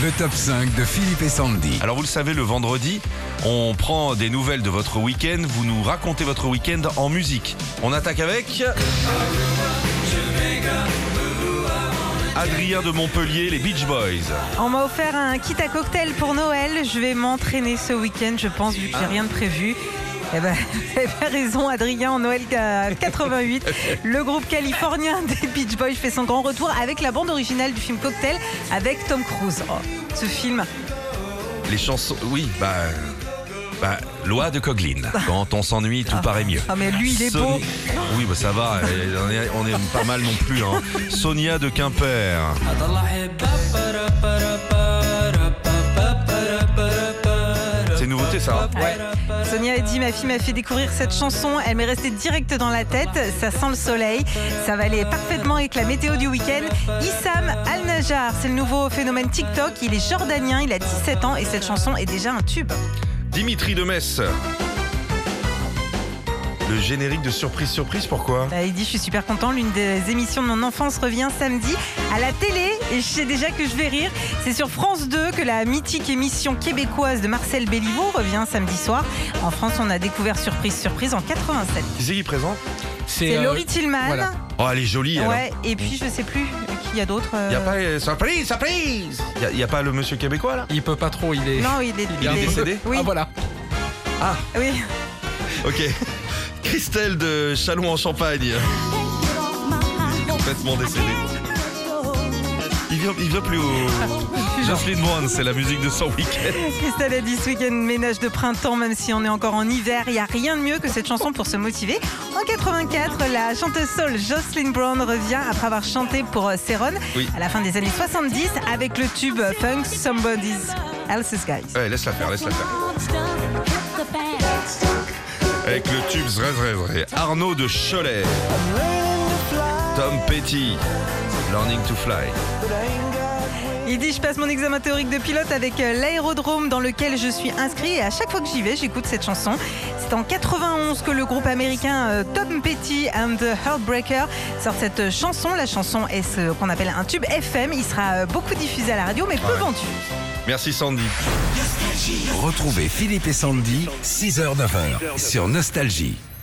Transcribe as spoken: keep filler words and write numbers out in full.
Le top cinq de Philippe et Sandy. Alors vous le savez, le vendredi, on prend des nouvelles de votre week-end. Vous nous racontez votre week-end en musique. On attaque avec Adrien de Montpellier, les Beach Boys. On m'a offert un kit à cocktail pour Noël. Je vais m'entraîner ce week-end, je pense, vu qu'il n'y a rien de prévu. Eh ben, vous avez raison, Adrien, en Noël quatre-vingt-huit. Le groupe californien des Beach Boys fait son grand retour avec la bande originale du film Cocktail avec Tom Cruise. Oh, ce film. Les chansons, oui, bah... Bah, loi de Coughlin. Quand on s'ennuie, tout ah, paraît mieux. Ah mais lui, il est Son... beau. Oui, bah ça va, on est, on est pas mal non plus. Hein. Sonia de Quimper. C'est une nouveauté, ça. Ouais. Sonia a dit, ma fille m'a fait découvrir cette chanson. Elle m'est restée direct dans la tête. Ça sent le soleil. Ça va aller parfaitement avec la météo du week-end. Issam Al-Najjar, c'est le nouveau phénomène TikTok. Il est jordanien, il a dix-sept ans et cette chanson est déjà un tube. Dimitri de Metz. Le générique de Surprise Surprise, pourquoi ? Il dit, je suis super content, l'une des émissions de mon enfance revient samedi à la télé et je sais déjà que je vais rire. C'est sur France deux que la mythique émission québécoise de Marcel Béliveau revient samedi soir. En France, on a découvert Surprise Surprise en quatre-vingt-sept. Qui c'est qui présente ? C'est euh, Laurie Tillman. Voilà. Oh, elle est jolie, elle. Ouais, et puis je sais plus qui y a d'autres. Euh... Il n'y a pas euh, Surprise Surprise. Il n'y a, a pas le monsieur québécois là ? Il peut pas trop, il est. Non, il est, il est décédé ? Oui. Ah voilà. Ah. Oui. Ok. Christelle de Châlons en Champagne. Complètement décédée. Il vient, il vient plus au... Jocelyn Brown, c'est la musique de son week-end. Christelle a dit ce week-end ménage de printemps, même si on est encore en hiver. Il n'y a rien de mieux que cette chanson pour se motiver. En quatre-vingt-quatre, la chanteuse soul Jocelyn Brown revient après avoir chanté pour Céron oui. à la fin des années soixante-dix avec le tube Funk Somebody Else's Guy. Ouais, laisse-la faire, laisse-la faire. Avec le tube vrai, vrai, vrai. Arnaud de Cholet. Tom Petty. Learning to Fly. Il dit, je passe mon examen théorique de pilote avec l'aérodrome dans lequel je suis inscrit et à chaque fois que j'y vais, j'écoute cette chanson. C'est en quatre-vingt-onze que le groupe américain Tom Petty and the Heartbreakers sort cette chanson. La chanson est ce qu'on appelle un tube F M. Il sera beaucoup diffusé à la radio, mais peu ouais. vendu. Merci Sandy. Retrouvez Philippe et Sandy, six heures neuf heures sur Nostalgie.